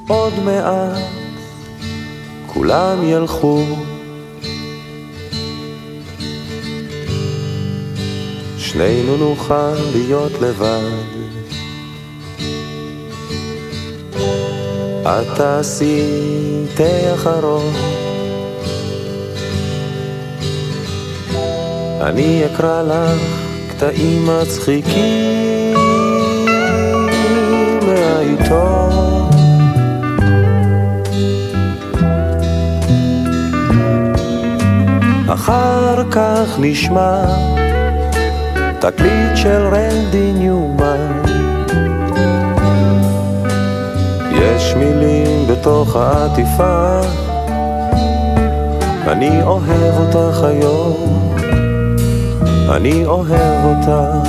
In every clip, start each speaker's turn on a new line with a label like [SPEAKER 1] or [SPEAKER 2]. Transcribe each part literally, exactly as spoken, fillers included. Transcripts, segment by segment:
[SPEAKER 1] עוד מעט כולם ילכו, שנינו נוכל להיות לבד. את תעשי תה אחרון, אני אקרא לך קטעים מצחיקים מהעיתון. אחר כך נשמע תקליט של רנדי ניומן, יש מילים בתוך העטיפה, אני אוהב אותך היום, אני אוהב אותך.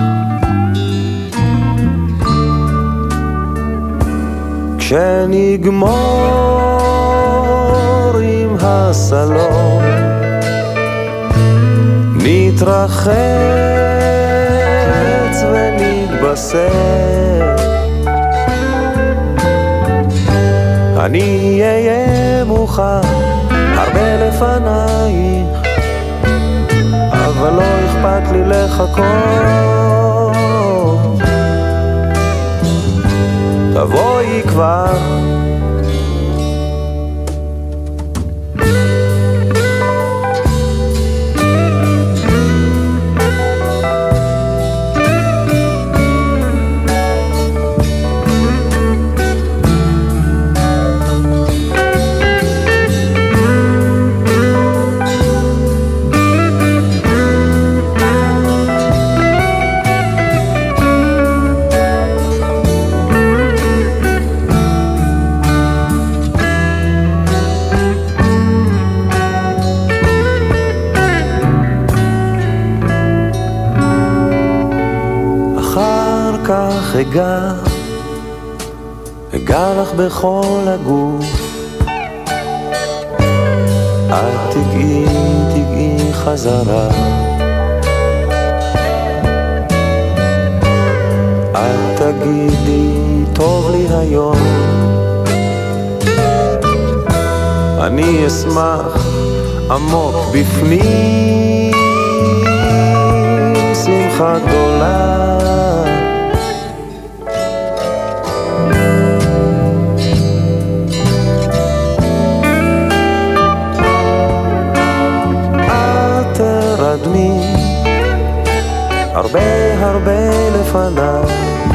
[SPEAKER 1] כשנגמור עם הסלון נתרחץ ונתבשר, אני אהיה מוכן הרבה לפנייך, אבל לא אכפת לי לחכות. תבואי כבר, אגע, אגע לך בכל הגוף, את תגעי, תגעי חזרה, את תגידי טוב לי היום, אני אשמח עמוק בפנים, שמחה גדולה. הרבה הרבה לפניי,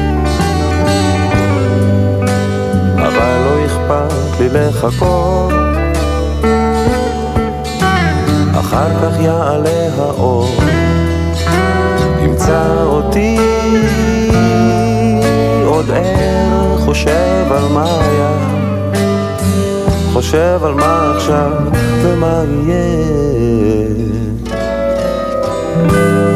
[SPEAKER 1] אבל לא אכפת לי לחכות, אחר כך יעלה האור, ימצא אותי עוד ער, חושב על מה היה, חושב על מה עכשיו ומה יהיה.